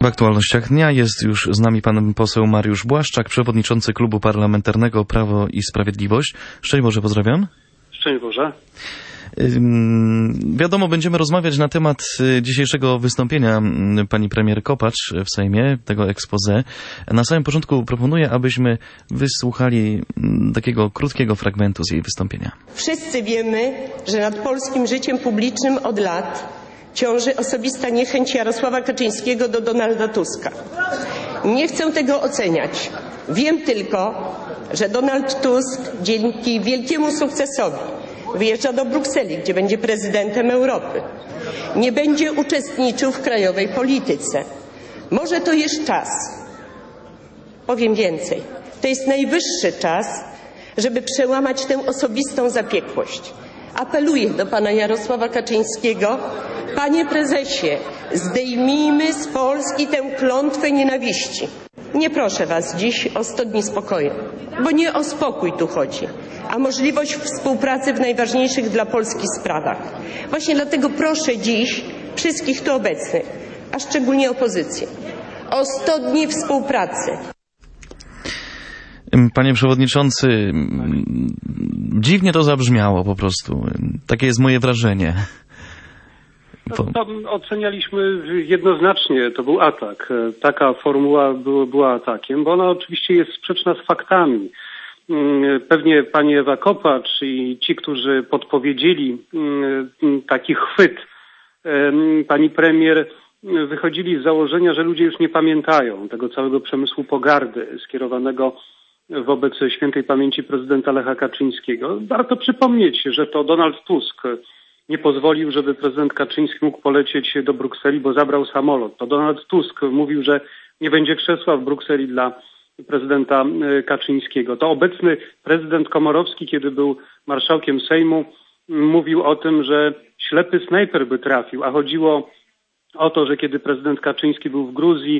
aktualnościach dnia jest już z nami pan poseł Mariusz Błaszczak, przewodniczący Klubu Parlamentarnego Prawo i Sprawiedliwość. Szczęść Boże, pozdrawiam. Szczęść Boże. Wiadomo, będziemy rozmawiać na temat dzisiejszego wystąpienia pani premier Kopacz w Sejmie, tego exposé. Na samym początku proponuję, abyśmy wysłuchali takiego krótkiego fragmentu z jej wystąpienia. Wszyscy wiemy, że nad polskim życiem publicznym od lat ciąży osobista niechęć Jarosława Kaczyńskiego do Donalda Tuska. Nie chcę tego oceniać. Wiem tylko, że Donald Tusk dzięki wielkiemu sukcesowi wyjeżdża do Brukseli, gdzie będzie prezydentem Europy. Nie będzie uczestniczył w krajowej polityce. Może to jest czas. Powiem więcej. To jest najwyższy czas, żeby przełamać tę osobistą zapiekłość. Apeluję do pana Jarosława Kaczyńskiego. Panie prezesie, zdejmijmy z Polski tę klątwę nienawiści. Nie proszę was dziś o 100 dni spokoju, bo nie o spokój tu chodzi, a możliwość współpracy w najważniejszych dla Polski sprawach. Właśnie dlatego proszę dziś wszystkich tu obecnych, a szczególnie opozycję, o 100 dni współpracy. Panie przewodniczący, dziwnie to zabrzmiało po prostu. Takie jest moje wrażenie. To ocenialiśmy jednoznacznie, to był atak. Taka formuła była atakiem, bo ona oczywiście jest sprzeczna z faktami. Pewnie pani Ewa Kopacz i ci, którzy podpowiedzieli taki chwyt pani premier, wychodzili z założenia, że ludzie już nie pamiętają tego całego przemysłu pogardy skierowanego wobec świętej pamięci prezydenta Lecha Kaczyńskiego. Warto przypomnieć, że to Donald Tusk nie pozwolił, żeby prezydent Kaczyński mógł polecieć do Brukseli, bo zabrał samolot. To Donald Tusk mówił, że nie będzie krzesła w Brukseli dla prezydenta Kaczyńskiego. To obecny prezydent Komorowski, kiedy był marszałkiem Sejmu, mówił o tym, że ślepy snajper by trafił, a chodziło o to, że kiedy prezydent Kaczyński był w Gruzji,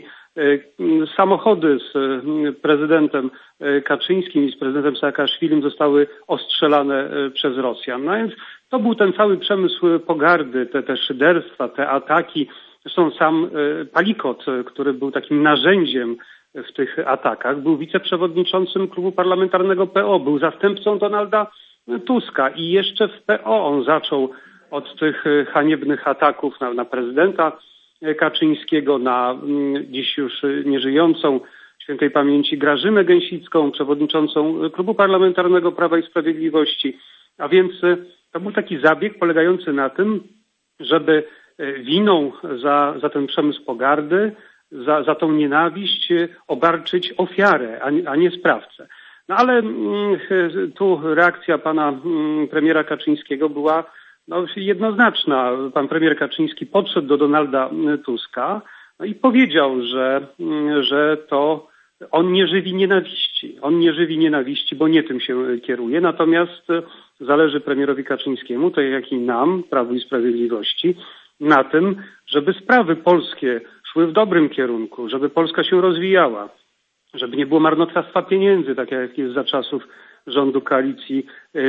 samochody z prezydentem Kaczyńskim i z prezydentem Saakaszwilim zostały ostrzelane przez Rosjan. No więc to był ten cały przemysł pogardy, te szyderstwa, te ataki. Zresztą sam Palikot, który był takim narzędziem w tych atakach, był wiceprzewodniczącym Klubu Parlamentarnego PO, był zastępcą Donalda Tuska i jeszcze w PO on zaczął od tych haniebnych ataków na prezydenta Kaczyńskiego, na dziś już nieżyjącą świętej pamięci Grażynę Gęsicką, przewodniczącą Klubu Parlamentarnego Prawa i Sprawiedliwości. A więc to był taki zabieg polegający na tym, żeby winą za ten przemysł pogardy, za tą nienawiść obarczyć ofiarę, a nie sprawcę. No ale tu reakcja pana premiera Kaczyńskiego była jednoznaczna. Pan premier Kaczyński podszedł do Donalda Tuska i powiedział, że to on nie żywi nienawiści. On nie żywi nienawiści, bo nie tym się kieruje. Natomiast zależy premierowi Kaczyńskiemu, tak jak i nam, Prawu i Sprawiedliwości, na tym, żeby sprawy polskie szły w dobrym kierunku, żeby Polska się rozwijała, żeby nie było marnotrawstwa pieniędzy, tak jak jest za czasów rządu koalicji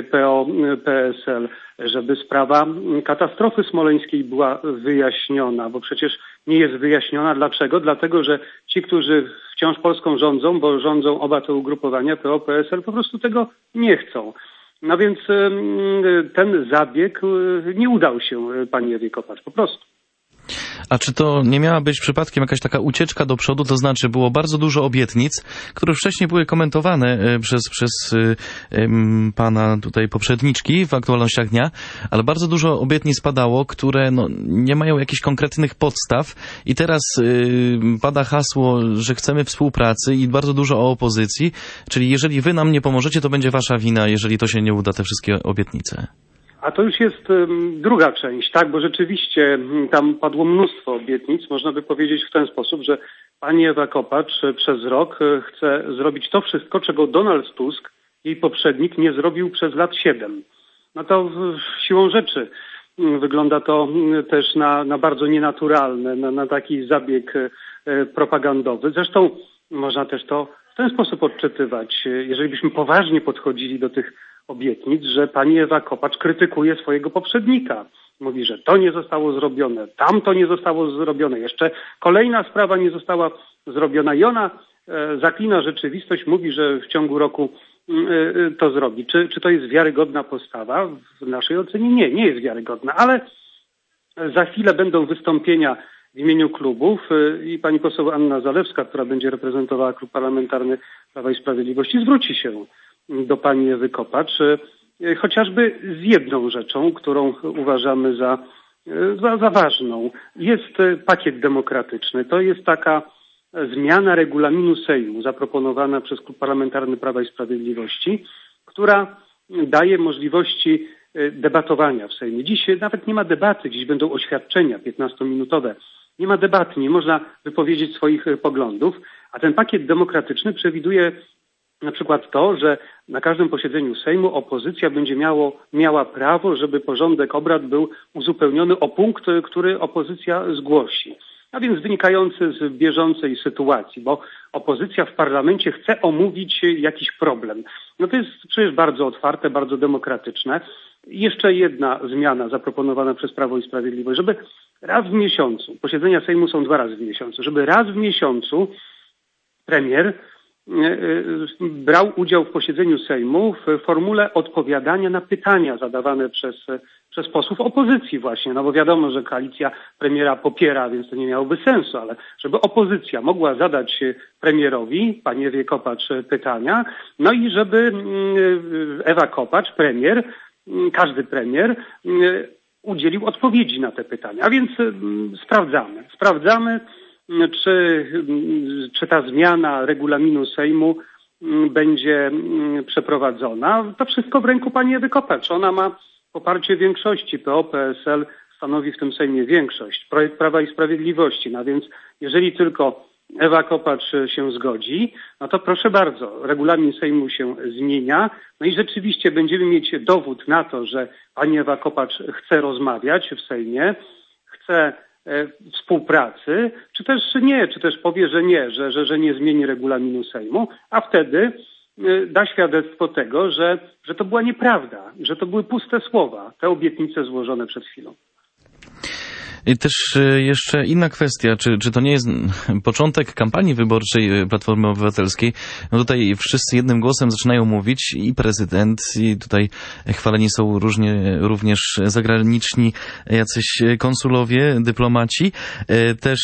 PO-PSL, żeby sprawa katastrofy smoleńskiej była wyjaśniona, bo przecież nie jest wyjaśniona. Dlaczego? Dlatego, że ci, którzy wciąż Polską rządzą, bo rządzą oba te ugrupowania PO-PSL, po prostu tego nie chcą. No więc ten zabieg nie udał się pani Ewie Kopacz, po prostu. A czy to nie miała być przypadkiem jakaś taka ucieczka do przodu? To znaczy było bardzo dużo obietnic, które wcześniej były komentowane przez pana tutaj poprzedniczki w aktualnościach dnia, ale bardzo dużo obietnic padało, które nie mają jakichś konkretnych podstaw i teraz pada hasło, że chcemy współpracy i bardzo dużo o opozycji, czyli jeżeli wy nam nie pomożecie, to będzie wasza wina, jeżeli to się nie uda, te wszystkie obietnice. A to już jest druga część, tak, bo rzeczywiście tam padło mnóstwo obietnic. Można by powiedzieć w ten sposób, że pani Ewa Kopacz przez rok chce zrobić to wszystko, czego Donald Tusk, jej poprzednik, nie zrobił przez lat 7. No to siłą rzeczy wygląda to też na bardzo nienaturalne, na taki zabieg propagandowy. Zresztą można też to w ten sposób odczytywać, jeżeli byśmy poważnie podchodzili do tych obietnic, że pani Ewa Kopacz krytykuje swojego poprzednika. mówi, że to nie zostało zrobione, tamto nie zostało zrobione, jeszcze kolejna sprawa nie została zrobiona i ona zaklina rzeczywistość, mówi, że w ciągu roku to zrobi. Czy to jest wiarygodna postawa? W naszej ocenie nie jest wiarygodna, ale za chwilę będą wystąpienia w imieniu klubów i pani poseł Anna Zalewska, która będzie reprezentowała klub parlamentarny Prawa i Sprawiedliwości, zwróci się do pani Ewy Kopacz, chociażby z jedną rzeczą, którą uważamy za ważną. Jest pakiet demokratyczny. To jest taka zmiana regulaminu Sejmu zaproponowana przez klub parlamentarny Prawa i Sprawiedliwości, która daje możliwości debatowania w Sejmie. Dziś nawet nie ma debaty, dziś będą oświadczenia 15-minutowe. Nie ma debaty, nie można wypowiedzieć swoich poglądów, a ten pakiet demokratyczny przewiduje na przykład to, że na każdym posiedzeniu Sejmu opozycja będzie miała prawo, żeby porządek obrad był uzupełniony o punkt, który opozycja zgłosi. A więc wynikający z bieżącej sytuacji, bo opozycja w parlamencie chce omówić jakiś problem. No to jest przecież bardzo otwarte, bardzo demokratyczne. Jeszcze jedna zmiana zaproponowana przez Prawo i Sprawiedliwość, żeby raz w miesiącu, posiedzenia Sejmu są 2 razy w miesiącu, żeby raz w miesiącu premier brał udział w posiedzeniu Sejmu w formule odpowiadania na pytania zadawane przez posłów opozycji właśnie, no bo wiadomo, że koalicja premiera popiera, więc to nie miałoby sensu, ale żeby opozycja mogła zadać premierowi, pani Ewie Kopacz, pytania, no i żeby Ewa Kopacz, premier, każdy premier udzielił odpowiedzi na te pytania. A więc sprawdzamy, czy ta zmiana regulaminu Sejmu będzie przeprowadzona. To wszystko w ręku pani Ewy Kopacz. Ona ma poparcie większości. PO, PSL stanowi w tym Sejmie większość. Projekt Prawa i Sprawiedliwości. No więc jeżeli tylko Ewa Kopacz się zgodzi, no to proszę bardzo, regulamin Sejmu się zmienia. No i rzeczywiście będziemy mieć dowód na to, że pani Ewa Kopacz chce rozmawiać w Sejmie, chce współpracy, czy też powie, że nie, że nie zmieni regulaminu Sejmu, a wtedy da świadectwo tego, że to była nieprawda, że to były puste słowa, te obietnice złożone przed chwilą. I też jeszcze inna kwestia, czy to nie jest początek kampanii wyborczej Platformy Obywatelskiej? No tutaj wszyscy jednym głosem zaczynają mówić, i prezydent, i tutaj chwaleni są również zagraniczni jacyś konsulowie, dyplomaci. Też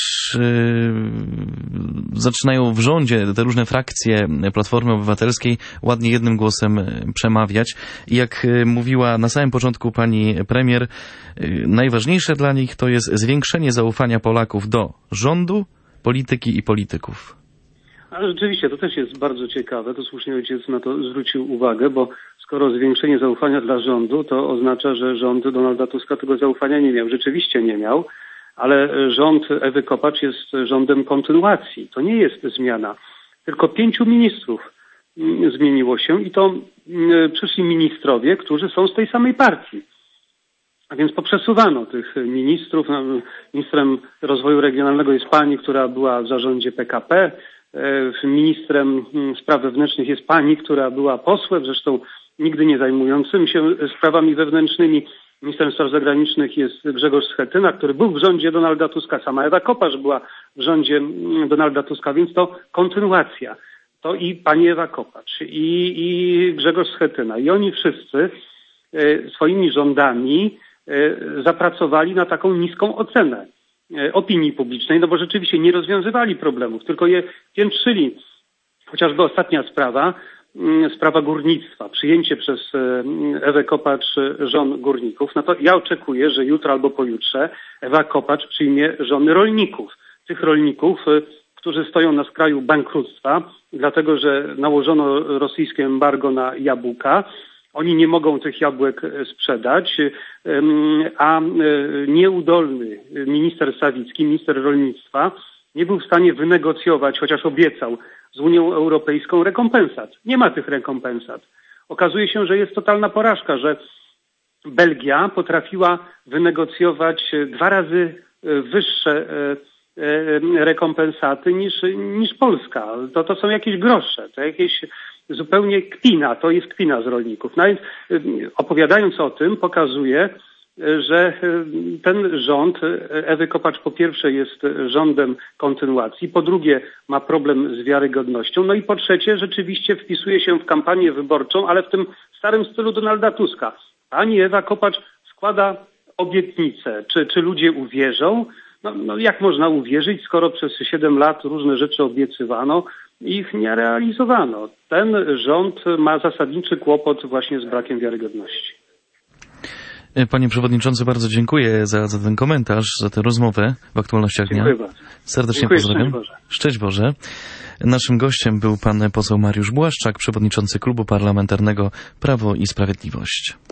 zaczynają w rządzie te różne frakcje Platformy Obywatelskiej ładnie jednym głosem przemawiać. I jak mówiła na samym początku pani premier, najważniejsze dla nich to jest zwiększenie zaufania Polaków do rządu, polityki i polityków. Ale rzeczywiście, to też jest bardzo ciekawe, to słusznie ojciec na to zwrócił uwagę, bo skoro zwiększenie zaufania dla rządu, to oznacza, że rząd Donalda Tuska tego zaufania nie miał. Rzeczywiście nie miał, ale rząd Ewy Kopacz jest rządem kontynuacji. To nie jest zmiana. Tylko 5 ministrów zmieniło się i to przyszli ministrowie, którzy są z tej samej partii. A więc poprzesuwano tych ministrów. Ministrem rozwoju regionalnego jest pani, która była w zarządzie PKP. Ministrem spraw wewnętrznych jest pani, która była posłem, zresztą nigdy nie zajmującym się sprawami wewnętrznymi. Ministrem spraw zagranicznych jest Grzegorz Schetyna, który był w rządzie Donalda Tuska. Sama Ewa Kopacz była w rządzie Donalda Tuska, więc to kontynuacja. To i pani Ewa Kopacz, i Grzegorz Schetyna. I oni wszyscy swoimi rządami zapracowali na taką niską ocenę opinii publicznej, no bo rzeczywiście nie rozwiązywali problemów, tylko je piętrzyli. Chociażby ostatnia sprawa górnictwa, przyjęcie przez Ewę Kopacz żon górników, no to ja oczekuję, że jutro albo pojutrze Ewa Kopacz przyjmie żony rolników. Tych rolników, którzy stoją na skraju bankructwa, dlatego że nałożono rosyjskie embargo na jabłka. Oni nie mogą tych jabłek sprzedać, a nieudolny minister Sawicki, minister rolnictwa, nie był w stanie wynegocjować, chociaż obiecał, z Unią Europejską rekompensat. Nie ma tych rekompensat. Okazuje się, że jest totalna porażka, że Belgia potrafiła wynegocjować 2 razy wyższe rekompensaty niż Polska. To są jakieś grosze, to jakieś zupełnie kpina, to jest kpina z rolników. No więc opowiadając o tym pokazuje, że ten rząd Ewy Kopacz po pierwsze jest rządem kontynuacji, po drugie ma problem z wiarygodnością, no i po trzecie rzeczywiście wpisuje się w kampanię wyborczą, ale w tym starym stylu Donalda Tuska. Pani Ewa Kopacz składa obietnice. Czy ludzie uwierzą? No jak można uwierzyć, skoro przez 7 lat różne rzeczy obiecywano i ich nie realizowano? Ten rząd ma zasadniczy kłopot właśnie z brakiem wiarygodności. Panie Przewodniczący, bardzo dziękuję za ten komentarz, za tę rozmowę w aktualnościach dnia. Dziękuję bardzo. Serdecznie pozdrawiam. Szczęść Boże. Naszym gościem był pan poseł Mariusz Błaszczak, przewodniczący Klubu Parlamentarnego Prawo i Sprawiedliwość.